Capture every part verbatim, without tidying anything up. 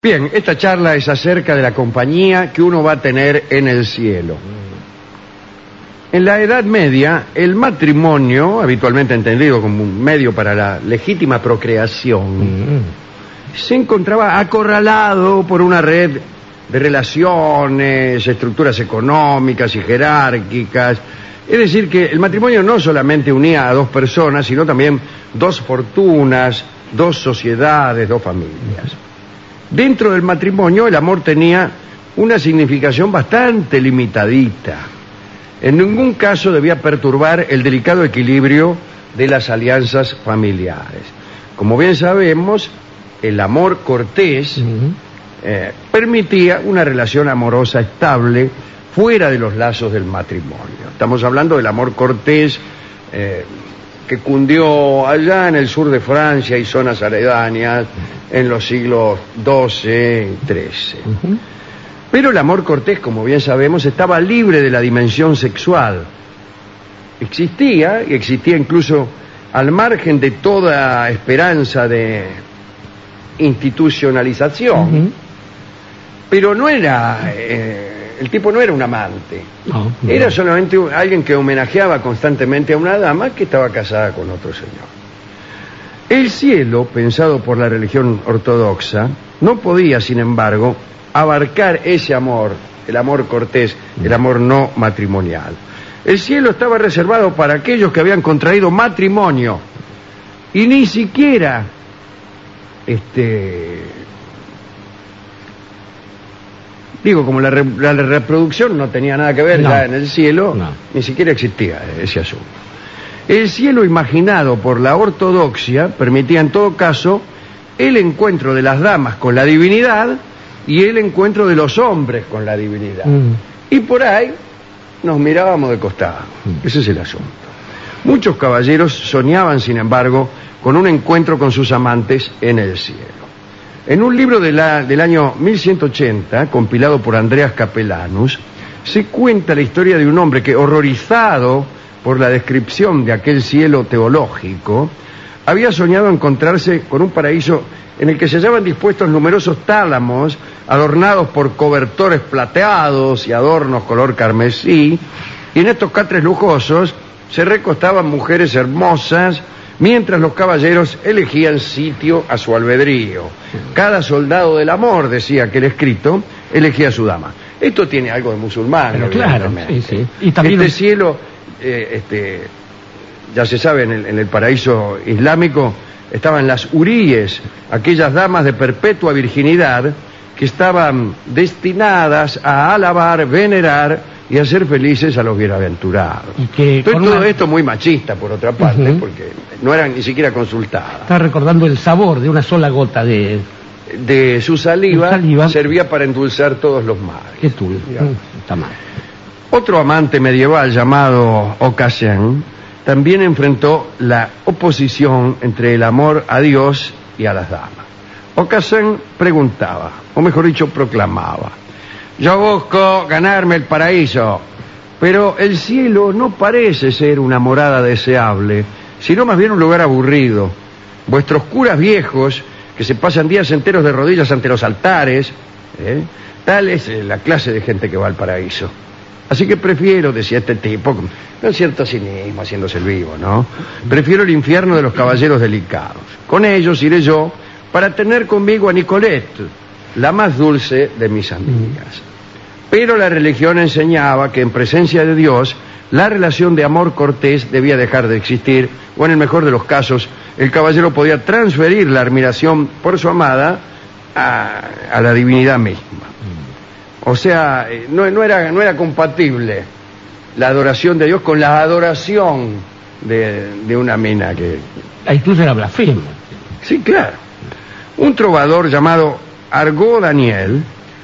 Bien, esta charla es acerca de la compañía que uno va a tener en el cielo. En la Edad Media, el matrimonio, habitualmente entendido como un medio para la legítima procreación, mm. se encontraba acorralado por una red de relaciones, estructuras económicas y jerárquicas. Es decir, que el matrimonio no solamente unía a dos personas, sino también dos fortunas, dos sociedades, dos familias. Dentro del matrimonio, el amor tenía una significación bastante limitadita. En ningún caso debía perturbar el delicado equilibrio de las alianzas familiares. Como bien sabemos, el amor cortés uh-huh. eh, permitía una relación amorosa estable fuera de los lazos del matrimonio. Estamos hablando del amor cortés eh, que cundió allá en el sur de Francia y zonas aledañas en los siglos doce y trece. Uh-huh. Pero el amor cortés, como bien sabemos, estaba libre de la dimensión sexual. Existía, y existía incluso al margen de toda esperanza de institucionalización, uh-huh. pero no era, eh, el tipo no era un amante, no, no. Era solamente alguien que homenajeaba constantemente a una dama que estaba casada con otro señor. El cielo, pensado por la religión ortodoxa, no podía, sin embargo, abarcar ese amor, el amor cortés, el amor no matrimonial. El cielo estaba reservado para aquellos que habían contraído matrimonio y ni siquiera este digo, como la, re, la reproducción no tenía nada que ver no. ya en el cielo, no. ni siquiera existía ese asunto. El cielo imaginado por la ortodoxia permitía en todo caso el encuentro de las damas con la divinidad y el encuentro de los hombres con la divinidad. Mm. Y por ahí nos mirábamos de costado. Mm. Ese es el asunto. Muchos caballeros soñaban, sin embargo, con un encuentro con sus amantes en el cielo. En un libro de la, del año mil ciento ochenta, compilado por Andreas Capellanus, se cuenta la historia de un hombre que, horrorizado por la descripción de aquel cielo teológico, había soñado encontrarse con un paraíso en el que se hallaban dispuestos numerosos tálamos adornados por cobertores plateados y adornos color carmesí, y en estos catres lujosos se recostaban mujeres hermosas mientras los caballeros elegían sitio a su albedrío. Cada soldado del amor, decía aquel escrito, elegía a su dama. Esto tiene algo de musulmán. Pero claro, sí, sí. Y también este cielo, eh, este, ya se sabe, en el, en el paraíso islámico estaban las huríes, aquellas damas de perpetua virginidad que estaban destinadas a alabar, venerar y hacer felices a los bienaventurados. Y que todo, todo una... esto muy machista, por otra parte, uh-huh. porque no eran ni siquiera consultadas. Está recordando el sabor de una sola gota de... De su saliva, saliva. Servía para endulzar todos los mares. Qué tú, está mal. Otro amante medieval llamado Aucassin también enfrentó la oposición entre el amor a Dios y a las damas. Aucassin preguntaba, o mejor dicho, proclamaba: yo busco ganarme el paraíso, pero el cielo no parece ser una morada deseable, sino más bien un lugar aburrido. Vuestros curas viejos, que se pasan días enteros de rodillas ante los altares, ¿eh? tal es la clase de gente que va al paraíso. Así que prefiero, decía este tipo, con cierto cinismo, haciéndose el vivo, ¿no? Prefiero el infierno de los caballeros delicados. Con ellos iré yo para tener conmigo a Nicolette, la más dulce de mis amigas. Pero la religión enseñaba que en presencia de Dios la relación de amor cortés debía dejar de existir, o en el mejor de los casos, el caballero podía transferir la admiración por su amada a, a la divinidad misma. O sea, no, no, era, no era compatible la adoración de Dios con la adoración de, de una mina que... Incluso era blasfemo. Sí, claro. Un trovador llamado Argaud Daniel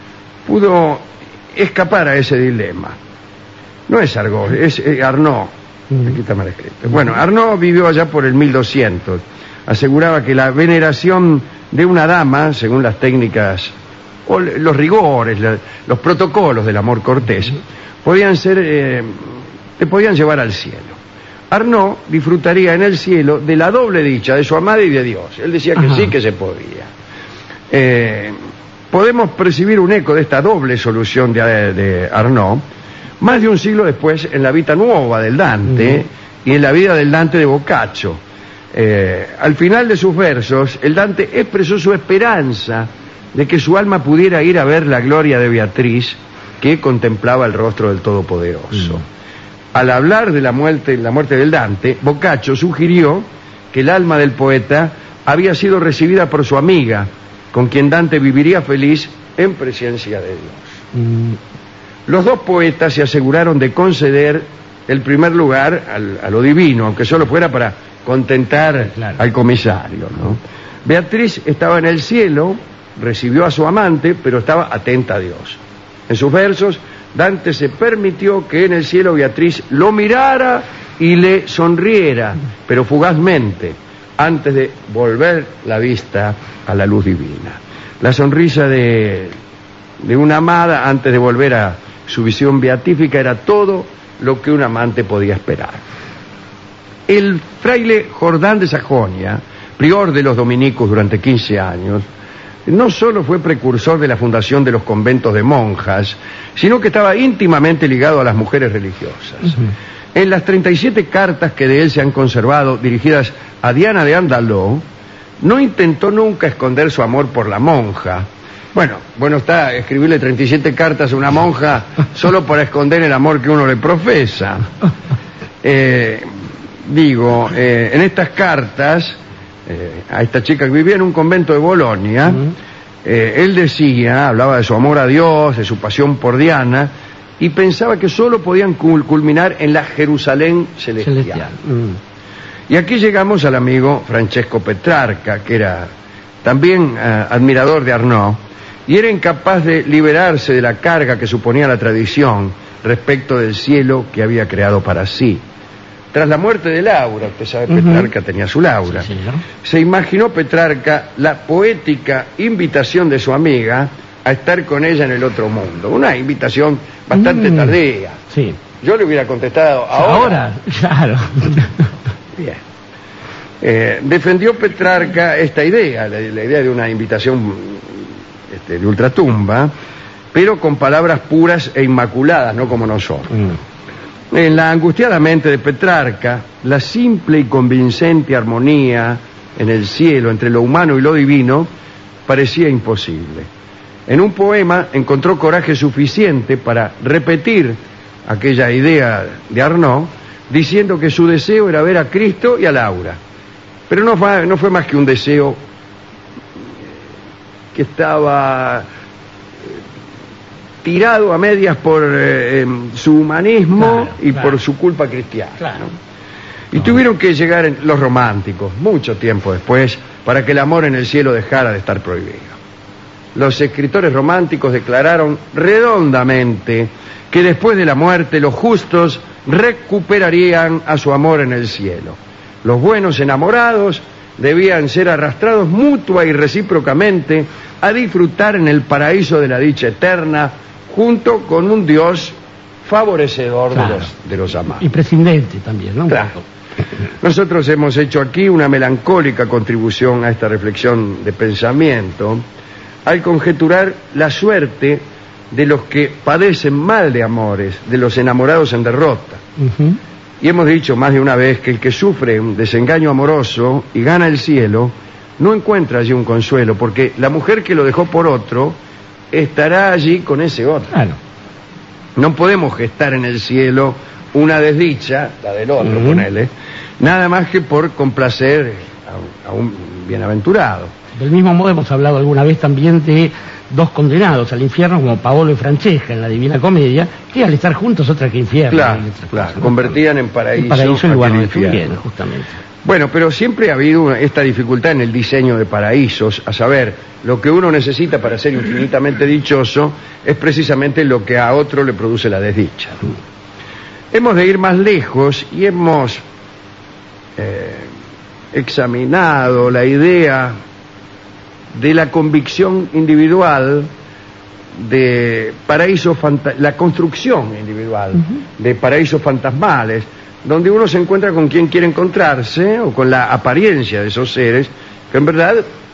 pudo escapar a ese dilema. No es Argaud, es eh, Arnaud. Aquí está mal escrito. Bueno, Arnaud vivió allá por el mil doscientos. Aseguraba que la veneración de una dama, según las técnicas o los rigores, la, los protocolos del amor cortés, podían ser, eh, te podían llevar al cielo. Arnaud disfrutaría en el cielo de la doble dicha de su amada y de Dios. Él decía que Ajá. sí que se podía. Eh, podemos percibir un eco de esta doble solución de, de Arnaud más de un siglo después en la Vita Nuova del Dante uh-huh. y en la vida del Dante de Boccaccio. Eh, al final de sus versos, el Dante expresó su esperanza de que su alma pudiera ir a ver la gloria de Beatriz que contemplaba el rostro del Todopoderoso. Uh-huh. Al hablar de la muerte, la muerte del Dante, Boccaccio sugirió que el alma del poeta había sido recibida por su amiga, con quien Dante viviría feliz en presencia de Dios. Mm. Los dos poetas se aseguraron de conceder el primer lugar al, a lo divino, aunque solo fuera para contentar claro. al comisario, ¿no? Beatriz estaba en el cielo, recibió a su amante, pero estaba atenta a Dios. En sus versos, Dante se permitió que en el cielo Beatriz lo mirara y le sonriera, pero fugazmente, antes de volver la vista a la luz divina. La sonrisa de, de una amada antes de volver a su visión beatífica era todo lo que un amante podía esperar. El fraile Jordán de Sajonia, prior de los dominicos durante quince años, no solo fue precursor de la fundación de los conventos de monjas, sino que estaba íntimamente ligado a las mujeres religiosas. Uh-huh. En las treinta y siete cartas que de él se han conservado, dirigidas a Diana de Andaló, no intentó nunca esconder su amor por la monja. Bueno, bueno está escribirle treinta y siete cartas a una monja solo para esconder el amor que uno le profesa. Eh, digo, eh, en estas cartas, eh, a esta chica que vivía en un convento de Bolonia, uh-huh. eh, él decía, hablaba de su amor a Dios, de su pasión por Diana, y pensaba que solo podían culminar en la Jerusalén celestial. celestial. Mm. Y aquí llegamos al amigo Francesco Petrarca, que era también uh, admirador de Arnaud, y era incapaz de liberarse de la carga que suponía la tradición respecto del cielo que había creado para sí. Tras la muerte de Laura, usted sabe, uh-huh. Petrarca tenía su Laura, sí, se imaginó Petrarca la poética invitación de su amiga a estar con ella en el otro mundo. Una invitación bastante mm, tardía. Sí. Yo le hubiera contestado ahora. Ahora, claro. Bien. Eh, defendió Petrarca esta idea, la, la idea de una invitación este, de ultratumba, pero con palabras puras e inmaculadas, no como nosotros. Mm. En la angustiada mente de Petrarca, la simple y convincente armonía en el cielo entre lo humano y lo divino parecía imposible. En un poema encontró coraje suficiente para repetir aquella idea de Arnaud, diciendo que su deseo era ver a Cristo y a Laura. Pero no fue, no fue más que un deseo que estaba tirado a medias por eh, su humanismo claro, y claro. por su culpa cristiana. Claro. Y no. tuvieron que llegar los románticos, mucho tiempo después, para que el amor en el cielo dejara de estar prohibido. Los escritores románticos declararon redondamente que después de la muerte los justos recuperarían a su amor en el cielo. Los buenos enamorados debían ser arrastrados mutua y recíprocamente a disfrutar en el paraíso de la dicha eterna junto con un Dios favorecedor claro. de los, de los amados. Y prescindente también, ¿no? Claro. Nosotros hemos hecho aquí una melancólica contribución a esta reflexión de pensamiento al conjeturar la suerte de los que padecen mal de amores, de los enamorados en derrota. Uh-huh. Y hemos dicho más de una vez que el que sufre un desengaño amoroso y gana el cielo, no encuentra allí un consuelo, porque la mujer que lo dejó por otro estará allí con ese otro. Claro. No podemos gestar en el cielo una desdicha, la del otro, uh-huh. ponele, nada más que por complacer a, a un bienaventurado. Del mismo modo hemos hablado alguna vez también de dos condenados al infierno como Paolo y Francesca en la Divina Comedia, que al estar juntos otra que infierno. Claro, claro, cosas, ¿no? Convertían en paraíso, el paraíso en lugar de infierno, justamente. Bueno, pero siempre ha habido esta dificultad en el diseño de paraísos, a saber, lo que uno necesita para ser infinitamente dichoso es precisamente lo que a otro le produce la desdicha. Hemos de ir más lejos y hemos eh, examinado la idea de la convicción individual de paraísos, la construcción individual uh-huh. de paraísos fantasmales, donde uno se encuentra con quien quiere encontrarse o con la apariencia de esos seres que en verdad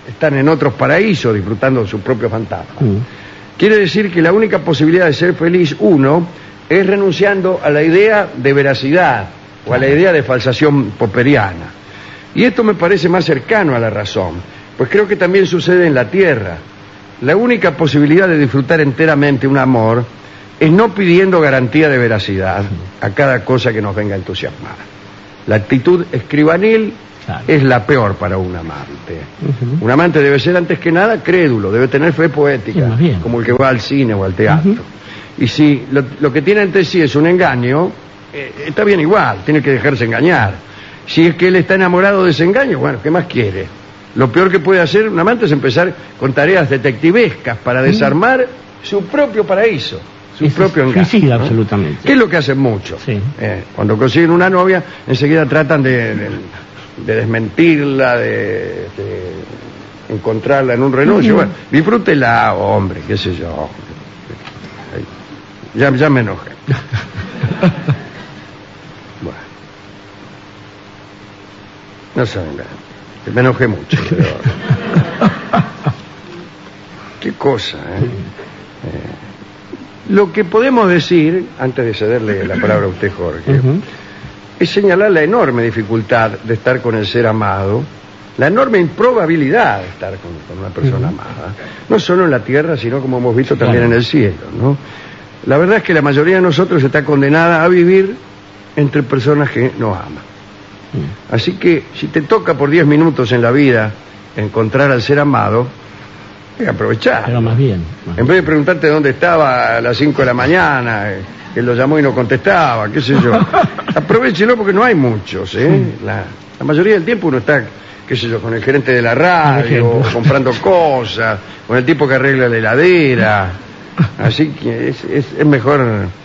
están en otros paraísos disfrutando de sus propios fantasmas. Mm. Quiere decir que la única posibilidad de ser feliz uno es renunciando a la idea de veracidad o a la idea de falsación popperiana. Y esto me parece más cercano a la razón, pues creo que también sucede en la tierra. La única posibilidad de disfrutar enteramente un amor es no pidiendo garantía de veracidad a cada cosa que nos venga a entusiasmar. La actitud escribanil claro. es la peor para un amante. Uh-huh. Un amante debe ser antes que nada crédulo, debe tener fe poética, sí, como el que va al cine o al teatro. Uh-huh. Y si lo, lo que tiene ante sí es un engaño, eh, está bien igual, tiene que dejarse engañar. Si es que él está enamorado de ese engaño, bueno, ¿qué más quiere? Lo peor que puede hacer un amante es empezar con tareas detectivescas para desarmar uh-huh. su propio paraíso. Su Eso propio es engaño. Suicida, ¿no? Absolutamente. ¿Qué es lo que hacen muchos? Sí. Eh, cuando consiguen una novia, enseguida tratan de, de, de desmentirla, de, de encontrarla en un renuncio. Uh-huh. Bueno, disfrútela, hombre, qué sé yo. Ya, ya me enojé. Bueno. No saben nada. Me enojé mucho. Pero... qué cosa, ¿eh? eh Lo que podemos decir, antes de cederle la palabra a usted, Jorge, uh-huh. es señalar la enorme dificultad de estar con el ser amado, la enorme improbabilidad de estar con, con una persona uh-huh. amada, no solo en la tierra, sino como hemos visto también claro. en el cielo, ¿no? La verdad es que la mayoría de nosotros está condenada a vivir entre personas que no aman. Uh-huh. Así que si te toca por diez minutos en la vida encontrar al ser amado, hay que aprovechar. Pero más bien. Más en vez de preguntarte dónde estaba a las cinco de la mañana, que lo llamó y no contestaba, qué sé yo. Aprovechelo porque no hay muchos, ¿eh? Sí. La, la mayoría del tiempo uno está, qué sé yo, con el gerente de la radio, comprando cosas, con el tipo que arregla la heladera. Así que es, es, es mejor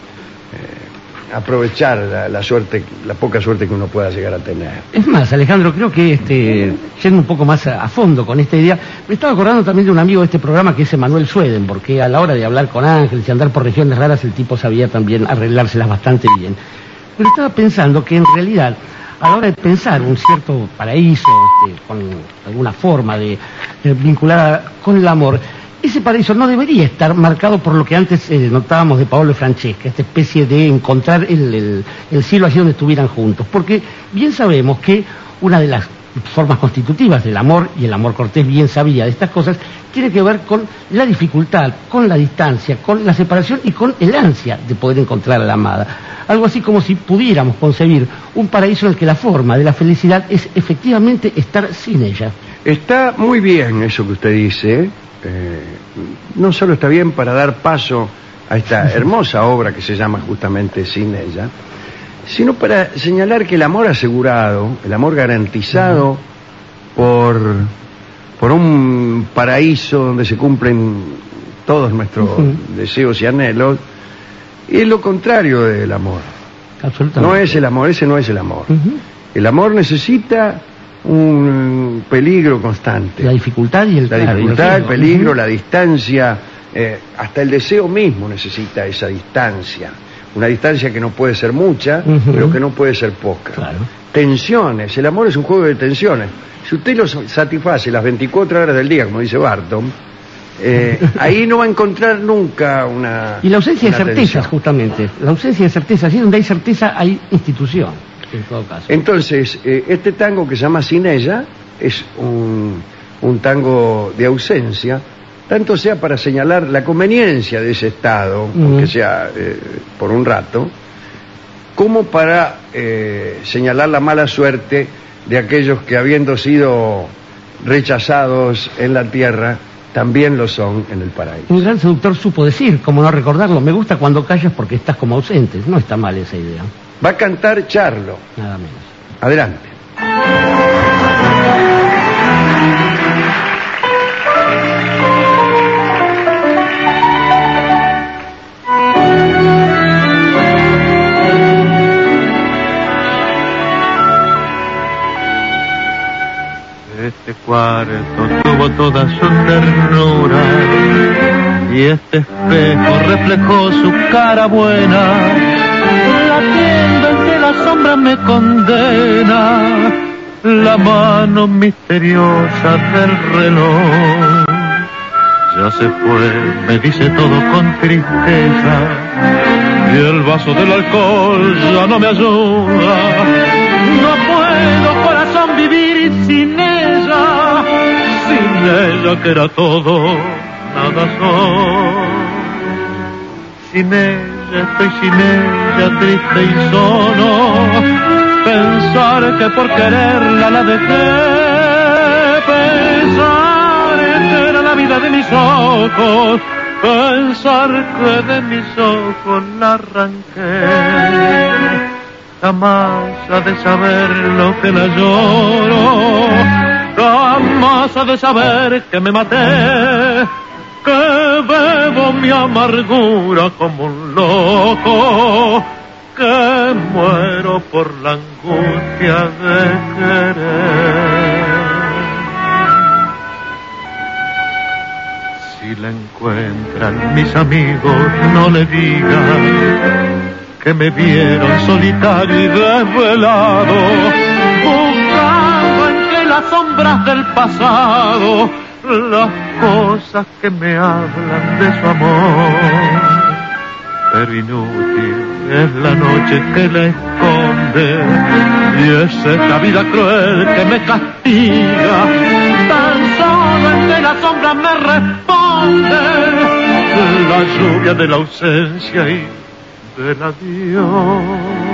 eh, aprovechar la, la suerte, la poca suerte que uno pueda llegar a tener. Es más, Alejandro, creo que este, yendo un poco más a, a fondo con esta idea, me estaba acordando también de un amigo de este programa que es Emanuel Sueden, porque a la hora de hablar con ángeles y andar por regiones raras, el tipo sabía también arreglárselas bastante bien. Pero estaba pensando que en realidad, a la hora de pensar un cierto paraíso, este, con alguna forma de, de vinculada con el amor, ese paraíso no debería estar marcado por lo que antes eh, notábamos de Paolo y Francesca, esta especie de encontrar el, el, el cielo allí donde estuvieran juntos, porque bien sabemos que una de las formas constitutivas del amor, y el amor cortés bien sabía de estas cosas, tiene que ver con la dificultad, con la distancia, con la separación y con el ansia de poder encontrar a la amada. Algo así como si pudiéramos concebir un paraíso en el que la forma de la felicidad es efectivamente estar sin ella. Está muy bien eso que usted dice. Eh, no solo está bien para dar paso a esta hermosa obra que se llama justamente Sin ella, sino para señalar que el amor asegurado, el amor garantizado uh-huh. por, por un paraíso donde se cumplen todos nuestros uh-huh. deseos y anhelos, es lo contrario del amor. Absolutamente. No es el amor, ese no es el amor. Uh-huh. El amor necesita un peligro constante. La dificultad y el La dificultad, el peligro, uh-huh. la distancia, eh, hasta el deseo mismo necesita esa distancia. Una distancia que no puede ser mucha, uh-huh. pero que no puede ser poca. Claro. Tensiones, el amor es un juego de tensiones. Si usted lo satisface las veinticuatro horas del día, como dice Barton, eh, ahí no va a encontrar nunca una... Y la ausencia de certezas, justamente. La ausencia de certezas, allí donde hay certeza hay institución. En todo caso. Entonces, eh, este tango que se llama Sin ella es un, un tango de ausencia, tanto sea para señalar la conveniencia de ese estado, uh-huh. aunque sea eh, por un rato, como para eh, señalar la mala suerte de aquellos que, habiendo sido rechazados en la tierra, también lo son en el paraíso. Un gran seductor supo decir, como no recordarlo, me gusta cuando callas porque estás como ausente. No está mal esa idea. Va a cantar Charlo. Nada menos. Adelante. Este cuarto tuvo toda su ternura y este espejo reflejó su cara buena. La tienda entre la sombra me condena la mano misteriosa del reloj. Ya se fue, me dice todo con tristeza, y el vaso del alcohol ya no me ayuda. No puedo, corazón, vivir sin ella, sin ella que era todo, nada soy. Sin ella estoy, sin ella triste y solo, pensar que por quererla la dejé, pensar que era la vida de mis ojos, pensar que de mis ojos la arranqué. Jamás ha de saber lo que la lloro, jamás ha de saber que me maté, que bebo mi amargura como un loco, que muero por la angustia de querer. Si la encuentran mis amigos, no le digan que me vieron solitario y desvelado, buscando entre las sombras del pasado las cosas que me hablan de su amor. Pero inútil es la noche que la esconde, y es esta vida cruel que me castiga. Tan solo entre las sombras me responde la lluvia de la ausencia y del adiós.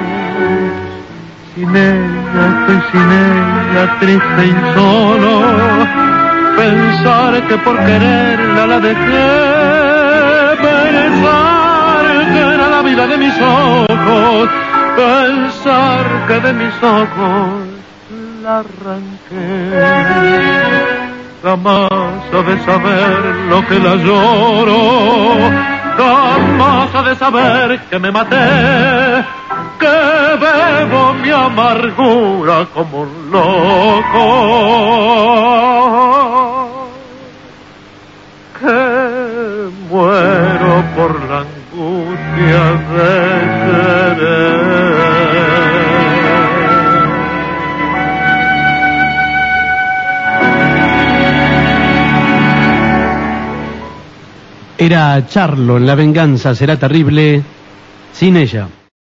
Sin ella estoy, sin ella triste y solo, pensar que por quererla la dejé, pensar que era la vida de mis ojos, pensar que de mis ojos la arranqué. Jamás ha de saber lo que la lloro, jamás ha de saber que me maté, que bebo mi amargura como un loco, que muero por la angustia de querer. Era Charlo en La venganza será terrible sin ella.